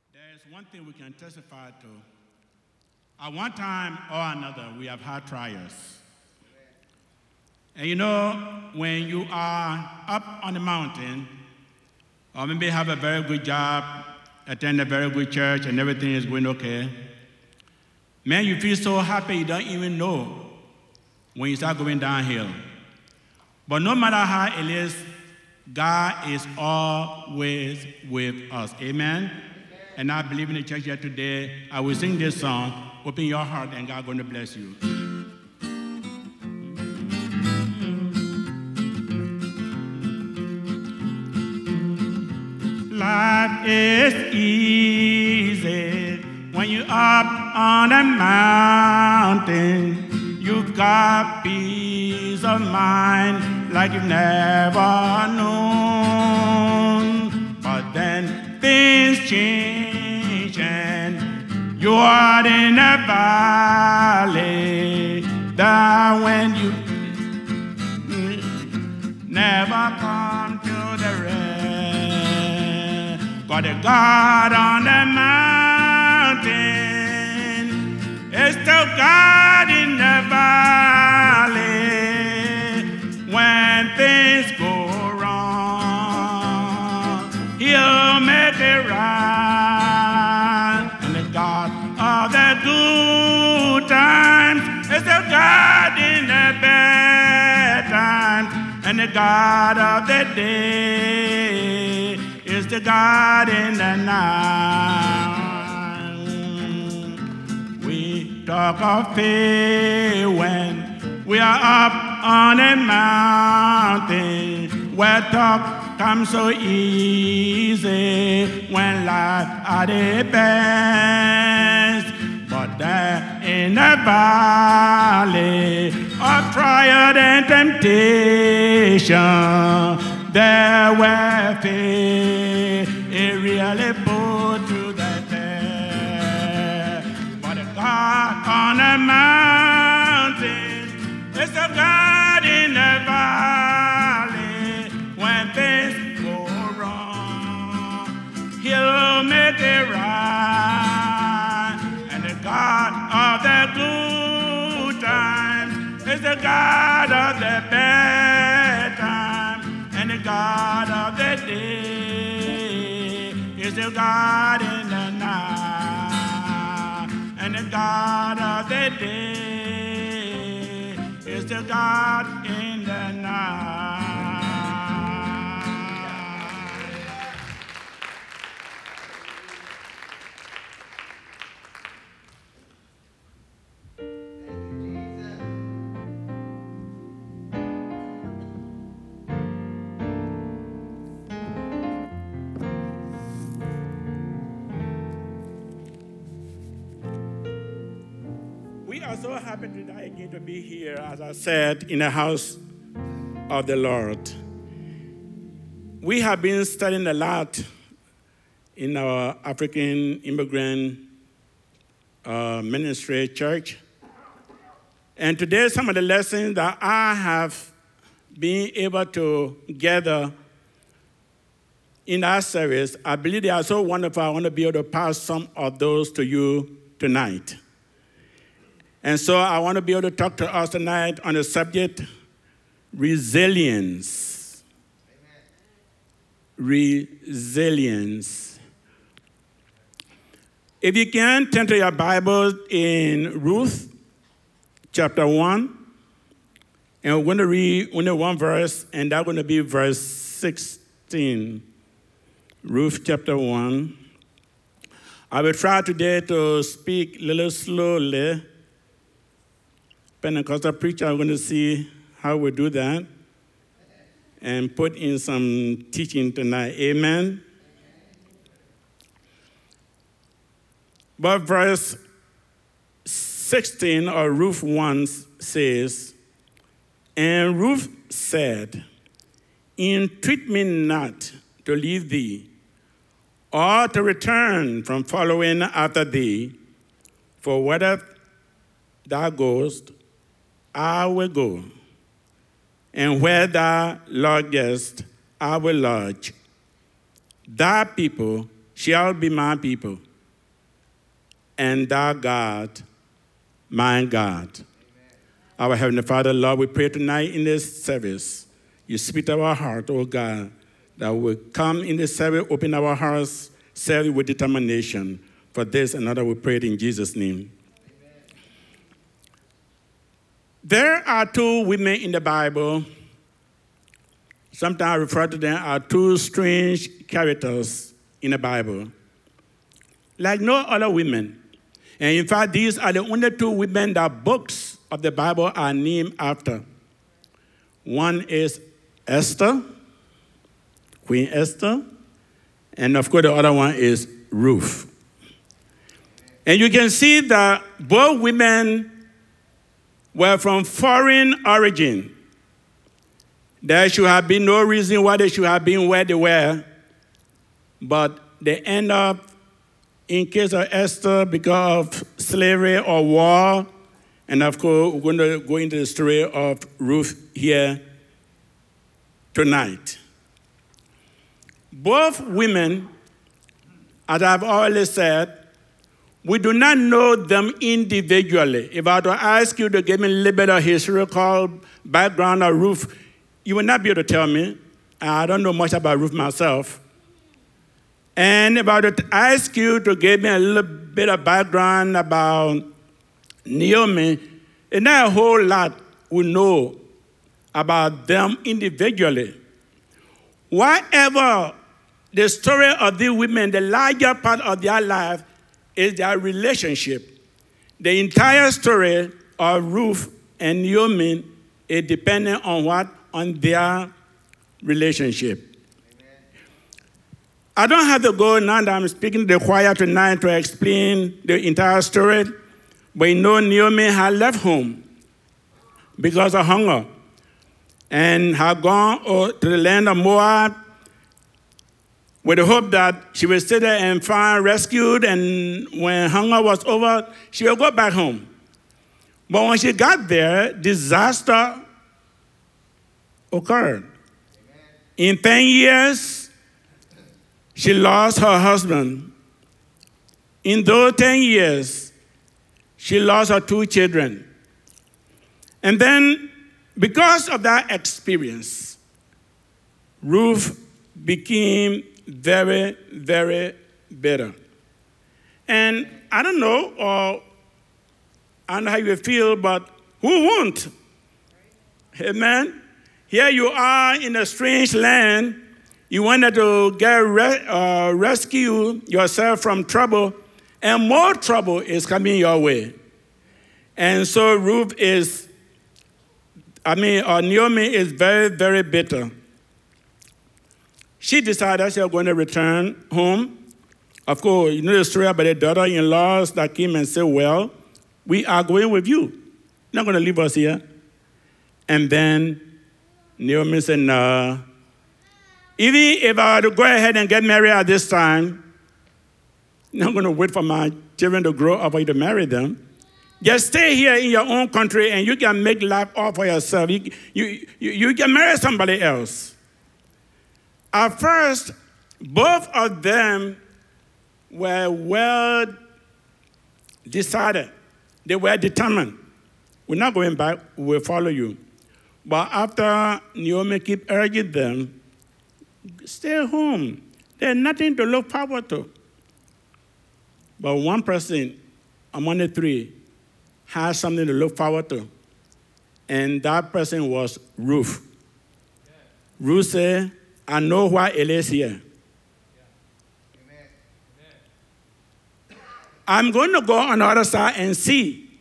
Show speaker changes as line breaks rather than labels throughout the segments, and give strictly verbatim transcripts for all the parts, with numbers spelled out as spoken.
There is one thing we can testify to. At one time or another, we have had trials. And you know, when you are up on the mountain, or maybe have a very good job, attend a very good church, and everything is going okay, man, you feel so happy you don't even know when you start going downhill. But no matter how it is, God is always with us. Amen? Amen. And I believe in the church here today. I will sing this song. Open your heart, and God is going to bless you. Life is easy when you're up on a mountain. You've got peace of mind like you've never known. But then things change and you are in a valley that when you never come to the rest. But the God on the mountain is still God in the valley. When things go wrong, He'll make it right. And the God of the good times is the God in the bad times. And the God of the day is the God in the night. We talk of faith when we are up on a mountain, where talk comes so easy when life at the best. But there in the valley of trial and temptation, there where faith it really put to the test. But the God on the mountain is the God in the valley. When things go wrong, He'll make it right. And the God of the good times is the God of the bad times. And the God of the day is the God in the night. And the God of the day is the God in the night. We are so happy today again to be here, as I said, in the house of the Lord. We have been studying a lot in our African immigrant uh, ministry church. And today, some of the lessons that I have been able to gather in our service, I believe they are so wonderful. I want to be able to pass some of those to you tonight. And so I want to be able to talk to us tonight on the subject, resilience. Amen. Resilience. If you can, turn to your Bible in Ruth chapter one. And we're going to read only one verse, and that's going to be verse sixteen. Ruth chapter one. I will try today to speak a little slowly. Pentecostal preacher, I'm going to see how we do that and put in some teaching tonight. Amen? But verse sixteen of Ruth one says, and Ruth said, entreat me not to leave thee, or to return from following after thee, for whither thou goest, I will go, and where thou lodgest, I will lodge. Thy people shall be my people, and thou God, my God. Amen. Our Heavenly Father, Lord, we pray tonight in this service, you speak to our heart, oh God, that we come in this service, open our hearts, serve you with determination. For this and other, we pray it in Jesus' name. Amen. There are two women in the Bible. Sometimes I refer to them as two strange characters in the Bible, like no other women. And in fact, these are the only two women that books of the Bible are named after. One is Esther, Queen Esther, and of course the other one is Ruth. And you can see that both women were from foreign origin. There should have been no reason why they should have been where they were, but they end up, in case of Esther, because of slavery or war, and of course, we're going to go into the story of Ruth here tonight. Both women, as I've already said, we do not know them individually. If I were to ask you to give me a little bit of historical background of Ruth, you will not be able to tell me. I don't know much about Ruth myself. And if I were to ask you to give me a little bit of background about Naomi, it's not a whole lot we know about them individually. Whatever the story of these women, the larger part of their life is their relationship. The entire story of Ruth and Naomi is dependent on what? On their relationship. Amen. I don't have to go now that I'm speaking to the choir tonight to explain the entire story, but you know Naomi had left home because of hunger and had gone to the land of Moab with the hope that she would stay there and find rescued, and when hunger was over, she would go back home. But when she got there, disaster occurred. Amen. In ten years, she lost her husband. In those ten years, she lost her two children. And then, because of that experience, Ruth became very, very bitter. And I don't know, or I don't know how you feel, but who won't? Amen? Here you are in a strange land. You wanted to get re- uh, rescue yourself from trouble, and more trouble is coming your way. And so Ruth is, I mean, uh, Naomi is very, very bitter. She decided she was going to return home. Of course, you know the story about the daughter-in-laws that came and said, well, we are going with you. You're not going to leave us here. And then Naomi said, no. Even if I were to go ahead and get married at this time, I'm not going to wait for my children to grow up for you to marry them. Just stay here in your own country and you can make life all for yourself. You, you, you, you can marry somebody else. At first, both of them were well decided. They were determined. We're not going back. We'll follow you. But after Naomi kept urging them, stay home. There's nothing to look forward to. But one person among the three had something to look forward to. And that person was Ruth. Yeah. Ruth said, I know why it is here. Yeah. Amen. Amen. I'm going to go on the other side and see.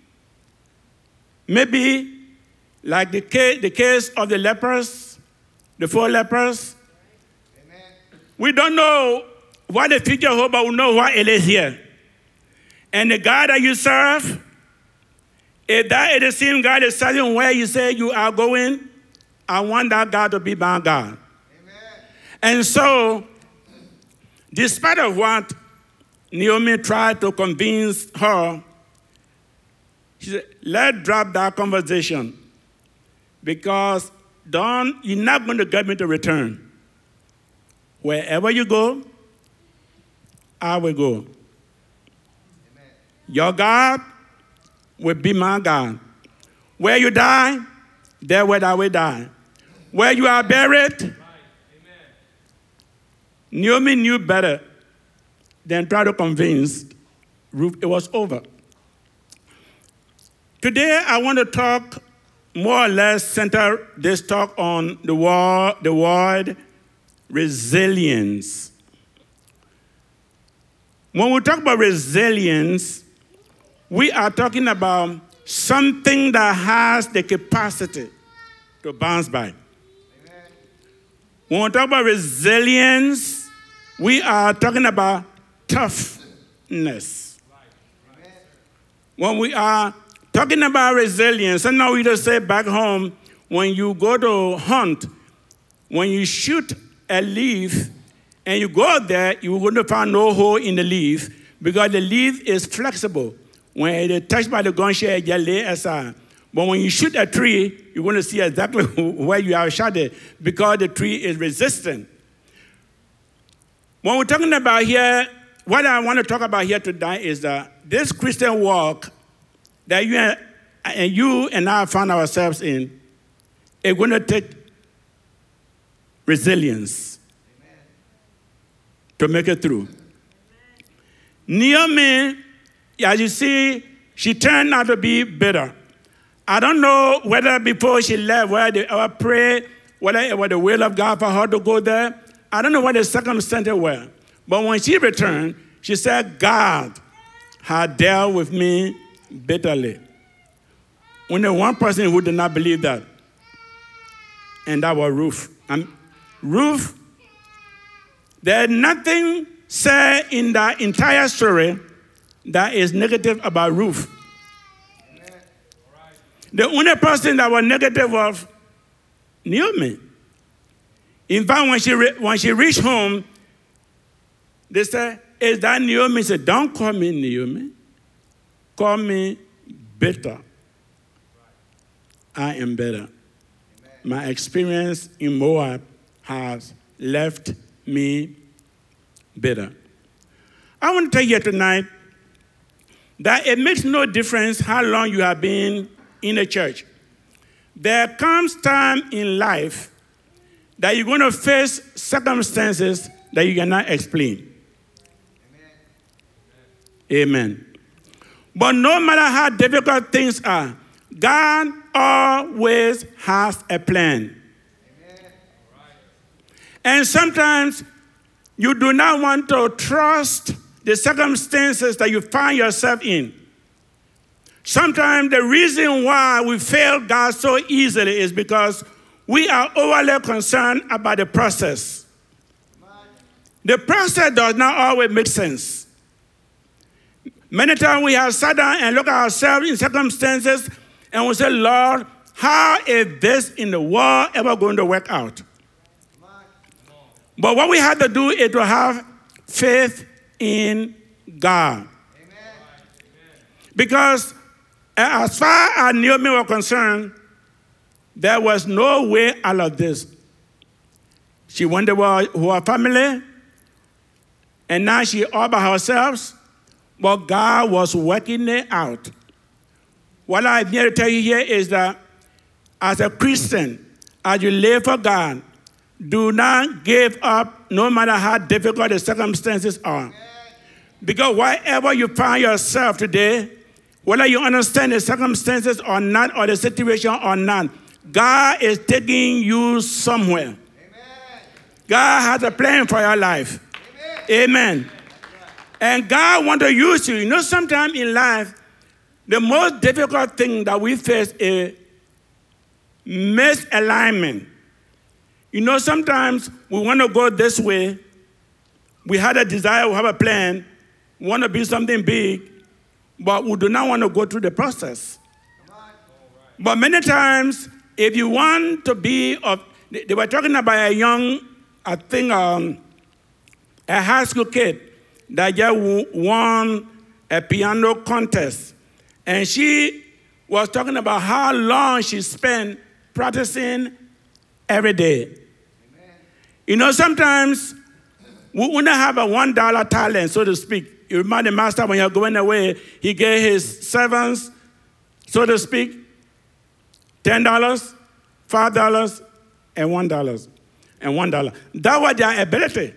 Maybe like the case, the case of the lepers, the four lepers. Amen. We don't know what the future holds, but we know why it is here. And the God that you serve, if that is the same God is telling where you say you are going, I want that God to be my God. Amen. And so, despite of what Naomi tried to convince her, she said, let's drop that conversation because Don, you're not going to get me to return. Wherever you go, I will go. Amen. Your God will be my God. Where you die, there will I will die. Where you are buried, right. Naomi knew better than try to convince Ruth it was over. Today, I want to talk more or less center this talk on the word, the word resilience. When we talk about resilience, we are talking about something that has the capacity to bounce back. Amen. When we talk about resilience, we are talking about toughness. Right. When we are talking about resilience, and now we just say back home, when you go to hunt, when you shoot a leaf and you go there, you're going to find no hole in the leaf because the leaf is flexible. When it is touched by the gunshot, it just lay aside. But when you shoot a tree, you're going to see exactly where you have shot it because the tree is resistant. When we're talking about here, what I want to talk about here today is that this Christian walk that you and, and you and I found ourselves in, is going to take resilience. Amen. To make it through. Naomi, as you see, she turned out to be bitter. I don't know whether before she left, whether they ever prayed, whether it was the will of God for her to go there. I don't know what the circumstances were. But when she returned, she said, God had dealt with me bitterly. Only one person who did not believe that, and that was Ruth. And Ruth, there's nothing said in that entire story that is negative about Ruth. Amen. The only person that was negative was Naomi. In fact, when she, re- when she reached home, they said, is that Naomi? She said, don't call me Naomi. Call me bitter. I am better. Amen. My experience in Moab has left me bitter. I want to tell you tonight that it makes no difference how long you have been in a church. There comes time in life that you're going to face circumstances that you cannot explain. Amen. Amen. But no matter how difficult things are, God always has a plan. Amen. And sometimes you do not want to trust the circumstances that you find yourself in. Sometimes the reason why we fail God so easily is because we are overly concerned about the process. The process does not always make sense. Many times we have sat down and looked at ourselves in circumstances and we say, Lord, how is this in the world ever going to work out? But what we have to do is to have faith in God. Amen. Because as far as Naomi was concerned, there was no way out of this. She went with her family, and now she all by herself, but God was working it out. What I'm here to tell you here is that as a Christian, as you live for God, do not give up no matter how difficult the circumstances are. Because wherever you find yourself today, whether you understand the circumstances or not, or the situation or not, God is taking you somewhere. Amen. God has a plan for your life. Amen. Amen. And God wants to use you. You know, sometimes in life, the most difficult thing that we face is misalignment. You know, sometimes we want to go this way. We had a desire, we have a plan, we want to be something big, but we do not want to go through the process. But many times, if you want to be, of, they were talking about a young, I think, um, a high school kid that just won a piano contest. And she was talking about how long she spent practicing every day. Amen. You know, sometimes We wouldn't have a one dollar talent, so to speak. You remind the master when you're going away, he gave his servants, so to speak, ten dollars, five dollars, and one dollar. And one dollar. That was their ability.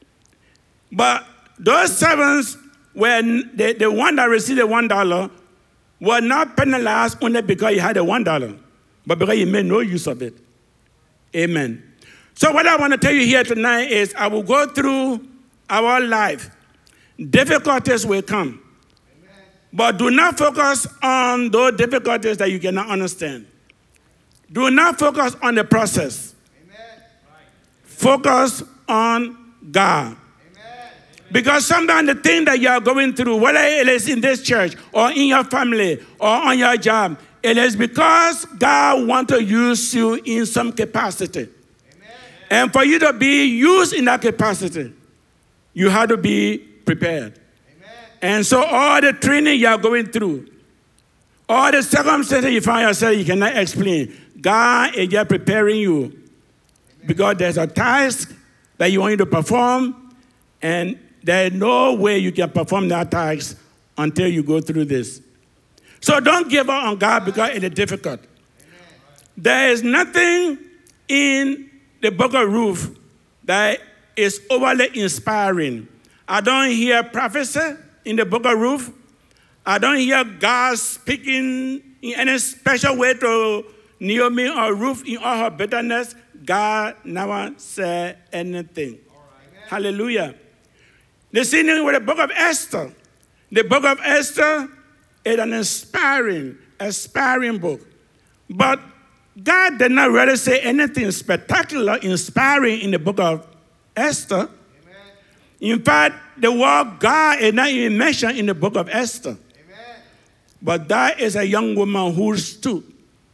But those servants, when the, the one that received the one dollar, were not penalized only because he had a one dollar, but because he made no use of it. Amen. So what I want to tell you here tonight is I will go through our life. Difficulties will come. Amen. But do not focus on those difficulties that you cannot understand. Do not focus on the process. Amen. Focus on God. Amen. Because sometimes the thing that you are going through, whether it is in this church or in your family or on your job, it is because God wants to use you in some capacity. Amen. And for you to be used in that capacity, you have to be prepared. Amen. And so all the training you are going through, all the circumstances you find yourself, you cannot explain. God is just preparing you. Amen. Because there's a task that you want you to perform, and there is no way you can perform that task until you go through this. So don't give up on God because it is difficult. Amen. There is nothing in the book of Ruth that is overly inspiring. I don't hear prophecy in the book of Ruth. I don't hear God speaking in any special way to Naomi or Ruth in all her bitterness. God never said anything. Right. Hallelujah. The same thing with the book of Esther. The book of Esther is an inspiring, inspiring book. But God did not really say anything spectacular, inspiring in the book of Esther. Amen. In fact, the word God is not even mentioned in the book of Esther. Amen. But that is a young woman who stood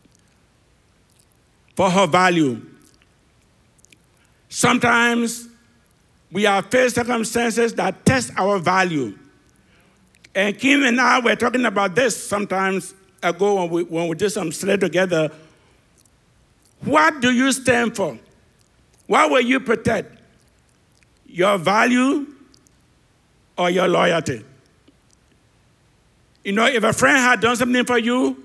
for her value. Sometimes we are faced circumstances that test our value. And Kim and I were talking about this sometimes ago when we, when we did some study together. What do you stand for? What will you protect? Your value or your loyalty? You know, if a friend had done something for you,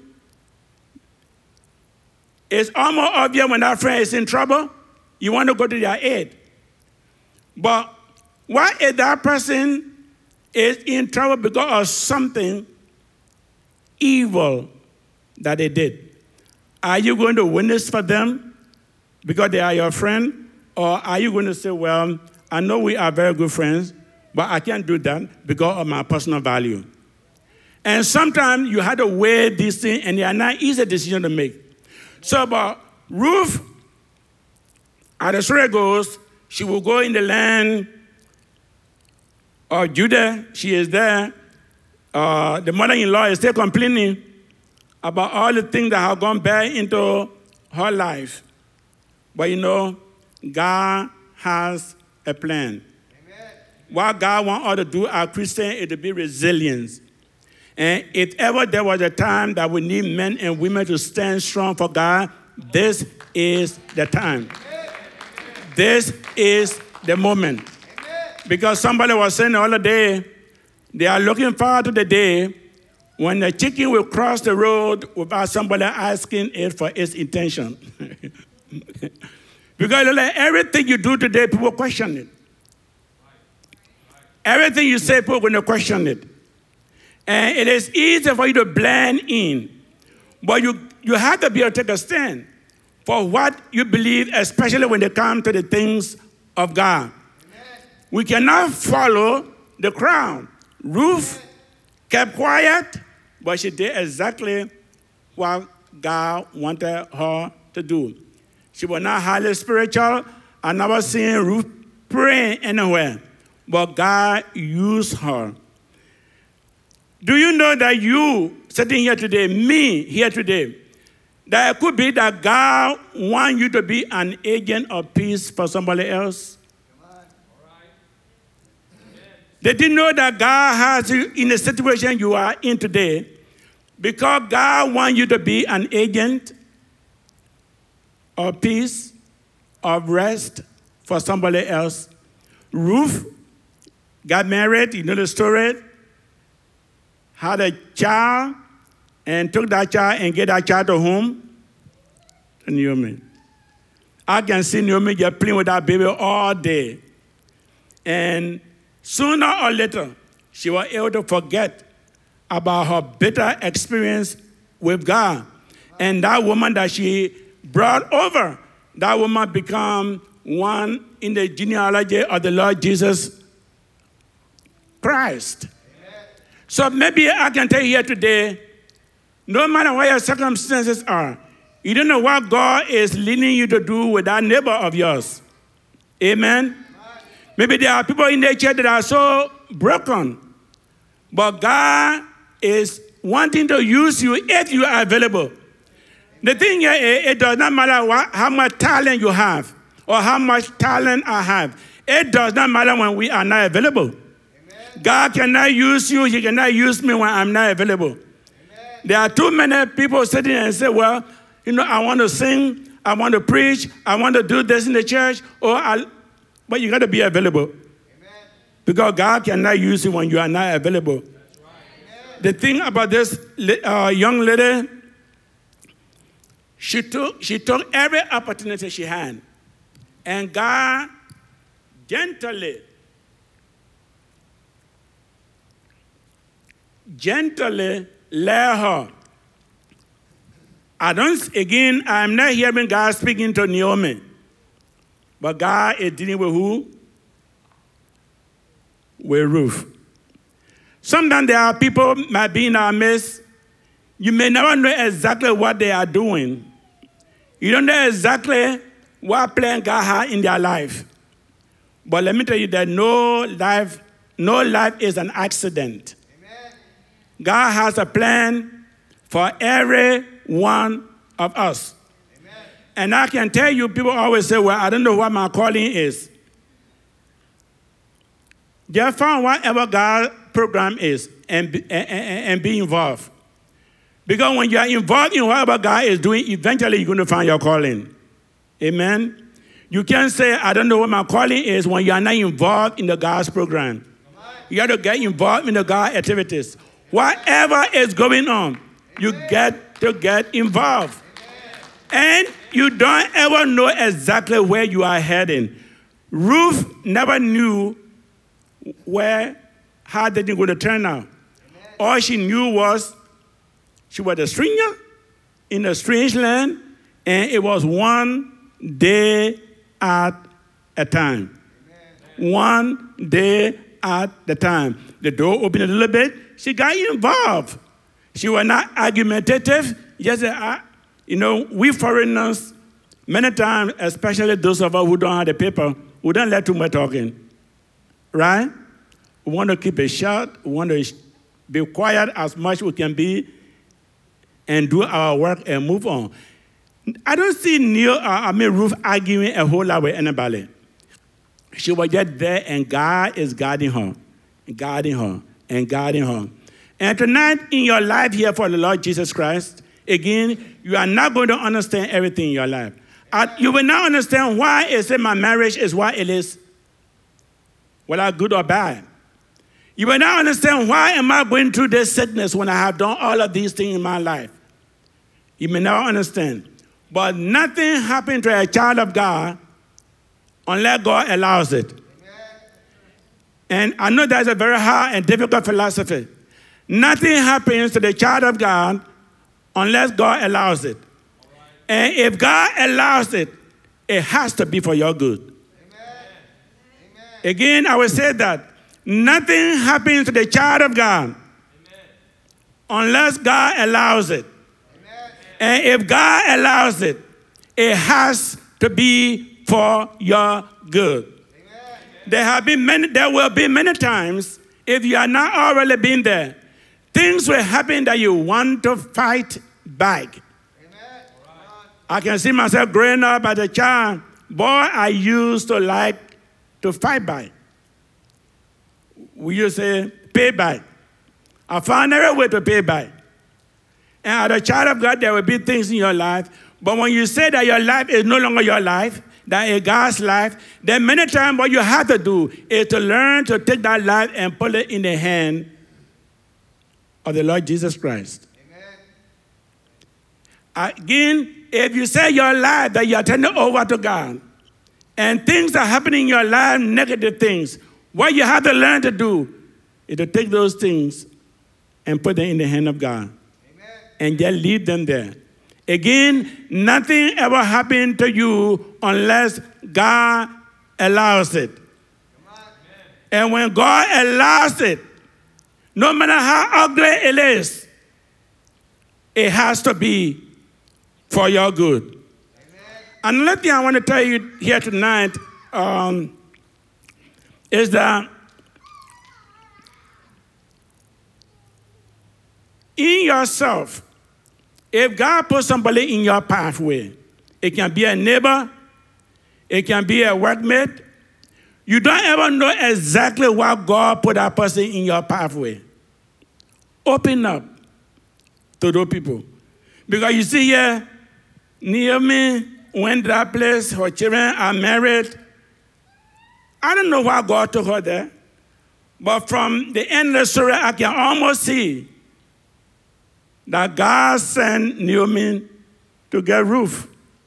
it's almost obvious when that friend is in trouble, you want to go to their aid. But what if that person is in trouble because of something evil that they did? Are you going to witness for them because they are your friend? Or are you going to say, well, I know we are very good friends, but I can't do that because of my personal value? And sometimes you have to weigh these things, and they are not easy decisions to make. So, but Ruth, as the story goes, she will go in the land of Judah. She is there. Uh, the mother-in-law is still complaining about all the things that have gone bad into her life. But you know, God has a plan. Amen. What God wants us to do as Christians is to be resilient. And if ever there was a time that we need men and women to stand strong for God, this is the time. Amen. This is the moment. Amen. Because somebody was saying the other day, they are looking forward to the day when the chicken will cross the road without somebody asking it for its intention. Because like, everything you do today, people question it. Everything you say, people are going to question it. And it is easy for you to blend in. But you, you have to be able to take a stand for what you believe, especially when they come to the things of God. Amen. We cannot follow the crowd. Ruth Amen. Kept quiet, but she did exactly what God wanted her to do. She was not highly spiritual. I never seen Ruth praying anywhere. But God used her. Do you know that you, sitting here today, me here today, that it could be that God wants you to be an agent of peace for somebody else? Come on. All right. Did you know that God has you in the situation you are in today because God wants you to be an agent of peace, of rest for somebody else? Ruth got married, you know the story, had a child, and took that child and get that child to whom? To Naomi. I can see Naomi just playing with that baby all day. And sooner or later, she was able to forget about her bitter experience with God. And that woman that she brought over, that woman became one in the genealogy of the Lord Jesus Christ. Amen. So maybe I can tell you here today, no matter what your circumstances are, you don't know what God is leading you to do with that neighbor of yours. Amen? Amen. Maybe there are people in the church that are so broken, but God is wanting to use you if you are available. The thing here is, it does not matter what, how much talent you have or how much talent I have. It does not matter when we are not available. Amen. God cannot use you. He cannot use me when I'm not available. Amen. There are too many people sitting and say, well, you know, I want to sing, I want to preach, I want to do this in the church, or I, but you got to be available. Amen. Because God cannot use you when you are not available. That's right. The thing about this uh, young lady, she took, she took every opportunity she had, and God gently, gently led her. I don't, again, I'm not hearing God speaking to Naomi, but God is dealing with who? With Ruth. Sometimes there are people might be in our midst. You may never know exactly what they are doing. You don't know exactly what plan God had in their life. But let me tell you that no life, no life is an accident. Amen. God has a plan for every one of us. Amen. And I can tell you, people always say, well, I don't know what my calling is. Just find whatever God's program is and, and, and, and be involved. Because when you are involved in whatever God is doing, eventually you're going to find your calling. Amen? You can't say, I don't know what my calling is when you are not involved in the God's program. You got to get involved in the God activities. Whatever is going on, you get to get involved. And you don't ever know exactly where you are heading. Ruth never knew where, how they were going to turn out. All she knew was she was a stranger in a strange land, and it was one day at a time. Amen. One day at a time. The door opened a little bit. She got involved. She was not argumentative. Just, uh, you know, we foreigners, many times, especially those of us who don't have the paper, we don't let too much talking. Right? We want to keep it short. We want to be quiet as much as we can be and do our work and move on. I don't see Neil, uh, I mean Ruth arguing a whole lot with anybody. She was just there, and God is guiding her, guiding her, and guiding her. And tonight in your life here for the Lord Jesus Christ, again, you are not going to understand everything in your life. Uh, you will not understand why is it my marriage is what it is, whether good or bad. You will not understand why am I going through this sickness when I have done all of these things in my life. You may never understand. But nothing happens to a child of God unless God allows it. Amen. And I know that's a very hard and difficult philosophy. Nothing happens to the child of God unless God allows it. Right. And if God allows it, it has to be for your good. Amen. Again, I will say that nothing happens to the child of God Amen. Unless God allows it. Amen. And if God allows it, it has to be for your good. Amen. There have been many, there will be many times, if you are not already been there, things will happen that you want to fight back. Amen. I can see myself growing up as a child. Boy, I used to like to fight back. We used to say, pay back. I found every way to pay back. And as a child of God, there will be things in your life. But when you say that your life is no longer your life, that is God's life, then many times what you have to do is to learn to take that life and put it in the hand of the Lord Jesus Christ. Amen. Again, if you say your life that you are turning over to God, and things are happening in your life, negative things, what you have to learn to do is to take those things and put them in the hand of God. Amen. And just leave them there. Again, nothing ever happened to you unless God allows it. And when God allows it, no matter how ugly it is, it has to be for your good. Amen. Another thing I want to tell you here tonight um, is that in yourself, if God puts somebody in your pathway, it can be a neighbor, it can be a workmate. You don't ever know exactly why God put that person in your pathway. Open up to those people. Because you see here, Naomi went to that place, her children are married. I don't know why God took her there, but from the end of the story, I can almost see that God sent Naomi to get Ruth.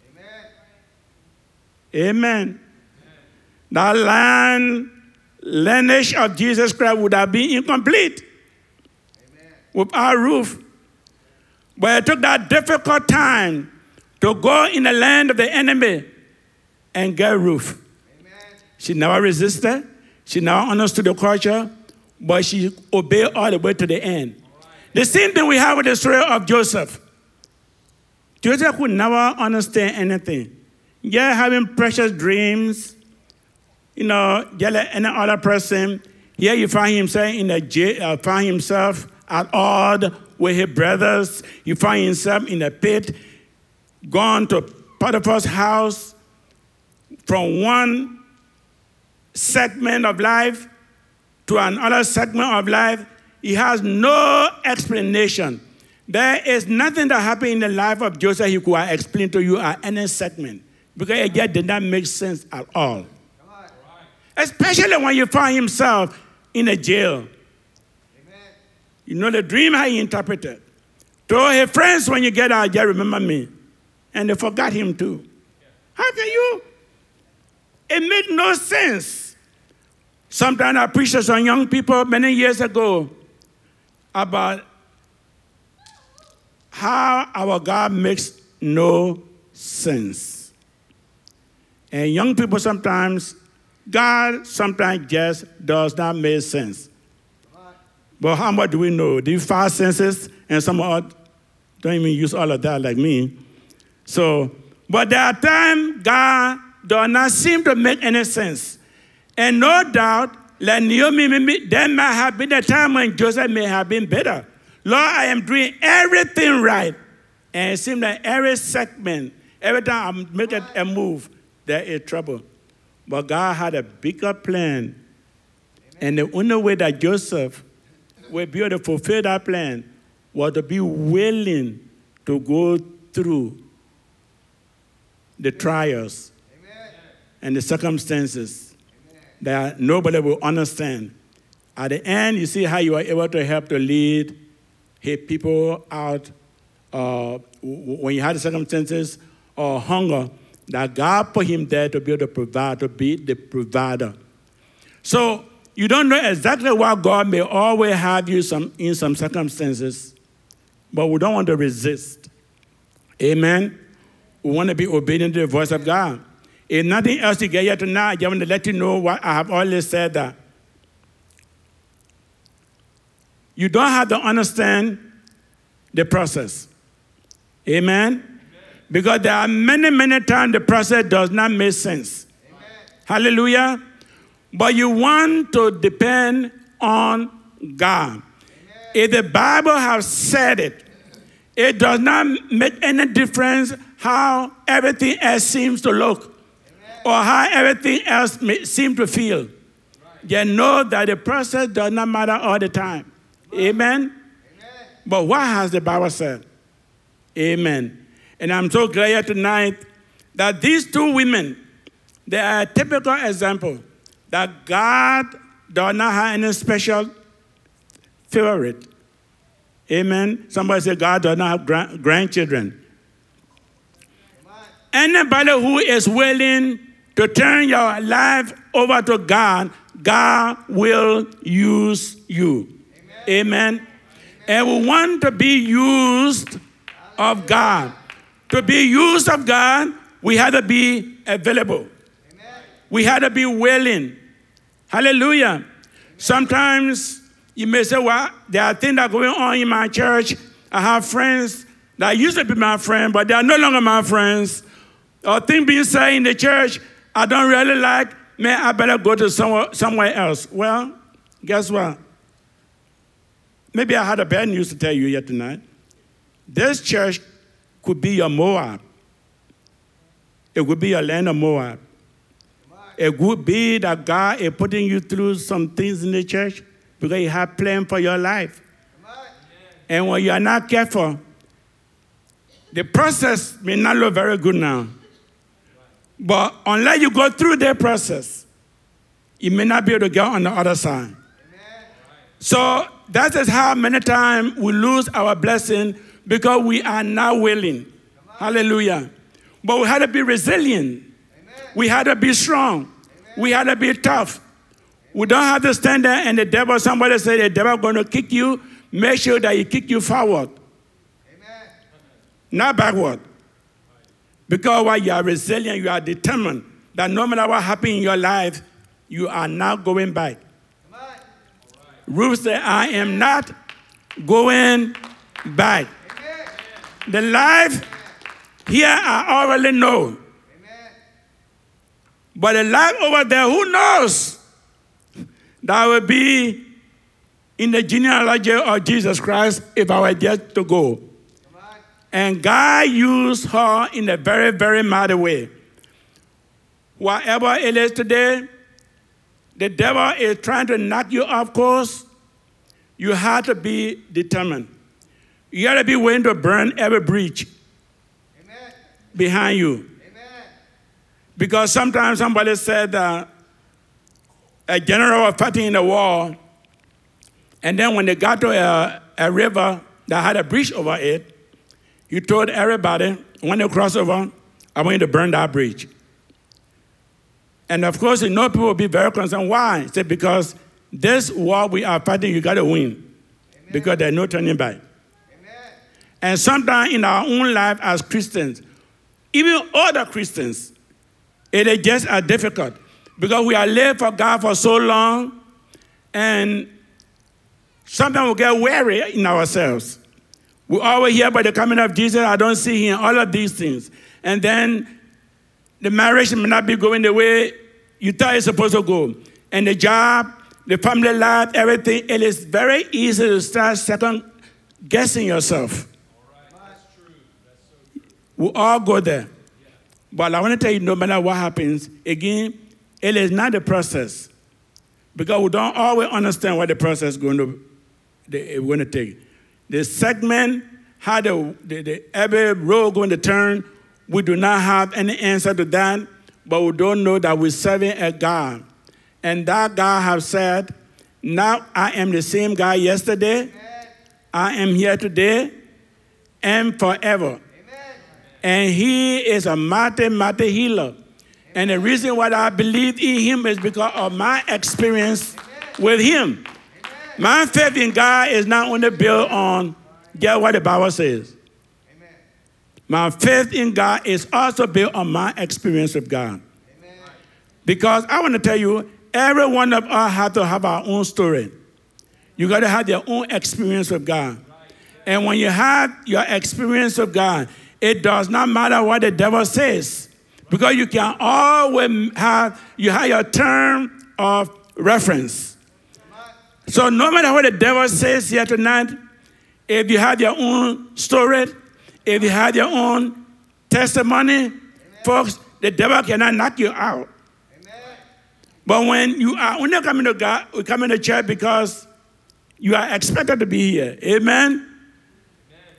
Amen. Amen. That land, lineage of Jesus Christ would have been incomplete. Amen. Without Ruth. But it took that difficult time to go in the land of the enemy and get Ruth. Amen. She never resisted. She never understood the culture, but she obeyed all the way to the end. The same thing we have with the story of Joseph. Joseph could never understand anything. Yeah, having precious dreams, you know, just like any other person. Here you find himself in a jail, uh, find himself at odds with his brothers. You find himself in a pit, gone to Potiphar's house from one segment of life to another segment of life. He has no explanation. There is nothing that happened in the life of Joseph he could explain to you at any segment because it just did not make sense at all. Especially when you find himself in a jail. Amen. You know the dream how he interpreted. Told his friends when you get out, just remember me. And they forgot him too. How can you? It made no sense. Sometimes I preached to some young people many years ago about how our God makes no sense. And young people sometimes, God sometimes just does not make sense. But how much do we know? These five senses, and some of us don't even use all of that like me. So, but there are times God does not seem to make any sense. And no doubt, like Naomi, there might have been a time when Joseph may have been better. Lord, I am doing everything right. And it seems like every segment, every time I make a move, there is trouble. But God had a bigger plan. And the only way that Joseph will be able to fulfill that plan was to be willing to go through the trials Amen. And the circumstances that nobody will understand. At the end, you see how you are able to help to lead his people out uh, when you had the circumstances or hunger, that God put him there to be able to provide, to be the provider. So you don't know exactly why God may always have you some, in some circumstances, but we don't want to resist. Amen? We want to be obedient to the voice of God. If nothing else to get here tonight, I just want to let you know what I have always said, that you don't have to understand the process. Amen? Amen. Because there are many, many times the process does not make sense. Amen. Hallelujah. But you want to depend on God. Amen. If the Bible has said it, it does not make any difference how everything else seems to look. Or how everything else may seem to feel. Right. You know that the process does not matter all the time. Right. Amen? Amen? But what has the Bible said? Amen. And I'm so glad tonight that these two women, They are a typical example that God does not have any special favorite. Amen. Somebody say God does not have grand- grandchildren. Anybody who is willing to turn your life over to God, God will use you. Amen. Amen. And we want to be used of God. To be used of God, we have to be available. Amen. We have to be willing. Hallelujah. Sometimes you may say, well, there are things that are going on in my church. I have friends that used to be my friends, but they are no longer my friends. Or things being said in the church I don't really like. Man, I better go to somewhere, somewhere else. Well, guess what? Maybe I had a bad news to tell you yet tonight. This church could be your Moab. It would be your land of Moab. It would be that God is putting you through some things in the church because He has plans for your life. And when you are not careful, the process may not look very good now. But unless you go through that process, you may not be able to get on the other side. Amen. So that is how many times we lose our blessing because we are not willing. Hallelujah. But we had to be resilient. Amen. We had to be strong. Amen. We had to be tough. We don't have to stand there and the devil, somebody say the devil is going to kick you. Make sure that he kick you forward. Amen. Not backward. Because while you are resilient, you are determined that no matter what happens in your life, you are not going back. Right. Ruth said, I am not going back. Amen. The life here I already know. Amen. But the life over there, who knows? That will be in the genealogy of Jesus Christ if I were just to go. And God used her in a very, very mighty way. Whatever it is today, the devil is trying to knock you off course. You have to be determined. You got to be willing to burn every bridge Amen. Behind you. Amen. Because sometimes somebody said uh, a general was fighting in the war, and then when they got to a, a river that had a bridge over it, he told everybody, when they cross over, I want you to burn that bridge. And of course, you know, people will be very concerned. Why? He said, because this war we are fighting, you got to win. Amen. Because there's no turning back. Amen. And sometimes in our own life as Christians, even other Christians, it is just as difficult. Because we are living for God for so long, and sometimes we get weary in ourselves. We always hear about the coming of Jesus. I don't see Him, all of these things. And then the marriage may not be going the way you thought it's supposed to go. And the job, the family life, everything, it is very easy to start second guessing yourself. All right. That's true. That's so true. We all go there. Yeah. But I want to tell you, no matter what happens, again, it is not the process. Because we don't always understand what the process is going to, the, going to take. The segment, how the, the, the every road going to turn, we do not have any answer to that, but we don't know that we're serving a God. And that God has said, now I am the same God yesterday, Amen. I am here today, and forever. Amen. And He is a mighty, mighty healer. Amen. And the reason why I believe in Him is because of my experience Amen. With Him. My faith in God is not only built on just what the Bible says. Amen. My faith in God is also built on my experience with God. Amen. Because I want to tell you, every one of us have to have our own story. You got to have your own experience with God. And when you have your experience with God, it does not matter what the devil says. Because you can always have, you have your term of reference. So no matter what the devil says here tonight, if you have your own story, if you have your own testimony, Amen. Folks, the devil cannot knock you out. Amen. But when you are only coming to God, we coming to church because you are expected to be here. Amen?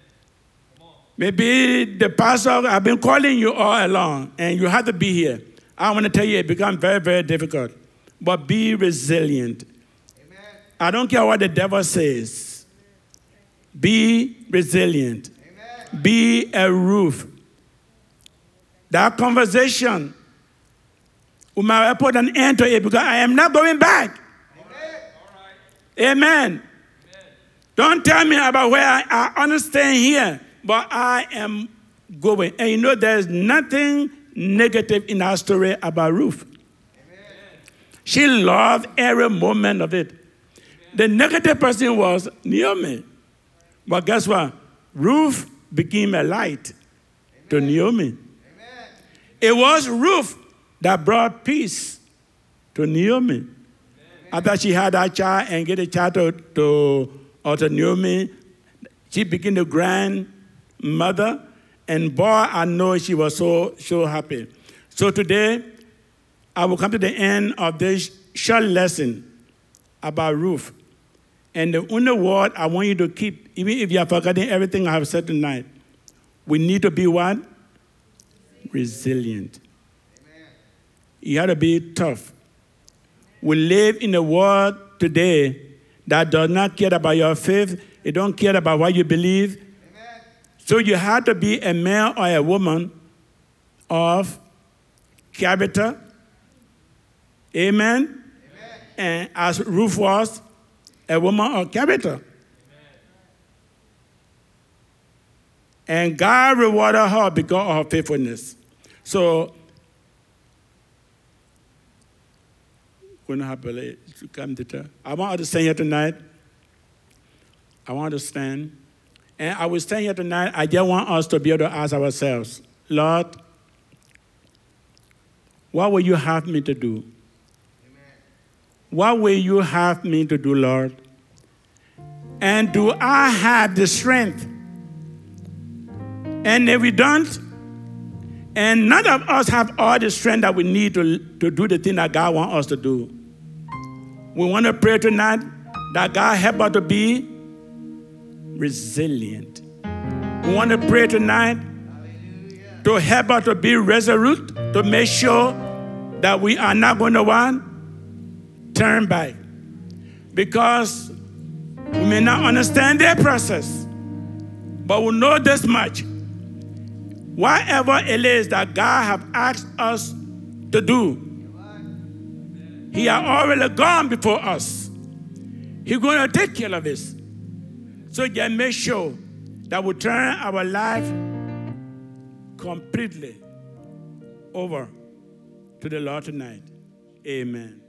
Maybe the pastor have been calling you all along, and you have to be here. I want to tell you, it becomes very, very difficult. But be resilient. Amen. I don't care what the devil says. Be resilient. Amen. Be a roof. That conversation, we might put an end to it because I am not going back. Amen. Amen. Amen. Don't tell me about where I, I understand here, but I am going. And you know, there's nothing negative in our story about Ruth. Amen. She loved every moment of it. Amen. The negative person was Naomi. But guess what? Ruth became a light. Amen. To Naomi. Amen. It was Ruth that brought peace to Naomi. Amen. After she had that child and get a child to, to, or to Naomi, she became the grandmother. And boy, I know she was so, so happy. So today, I will come to the end of this short lesson about Ruth. And the only word I want you to keep, even if you are forgetting everything I have said tonight, we need to be what? Resilient. Amen. You have to be tough. We live in a world today that does not care about your faith. It don't care about what you believe. Amen. So you have to be a man or a woman of character. Amen. Amen. And as Ruth was, a woman of character. Amen. And God rewarded her because of her faithfulness. So, we're not happy to come to church. I want to stand here tonight. I want to stand. And I will stand here tonight. I just want us to be able to ask ourselves, Lord, what will you have me to do? Amen. What will you have me to do, Lord? And do I have the strength? And if we don't, and none of us have all the strength that we need to, to do the thing that God wants us to do. We want to pray tonight that God help us to be resilient. We want to pray tonight Hallelujah. To help us to be resolute, to make sure that we are not going to want turn back. Because we may not understand their process, but we know this much. Whatever it is that God has asked us to do, He has already gone before us. He's going to take care of this. So just make sure that we turn our life completely over to the Lord tonight. Amen.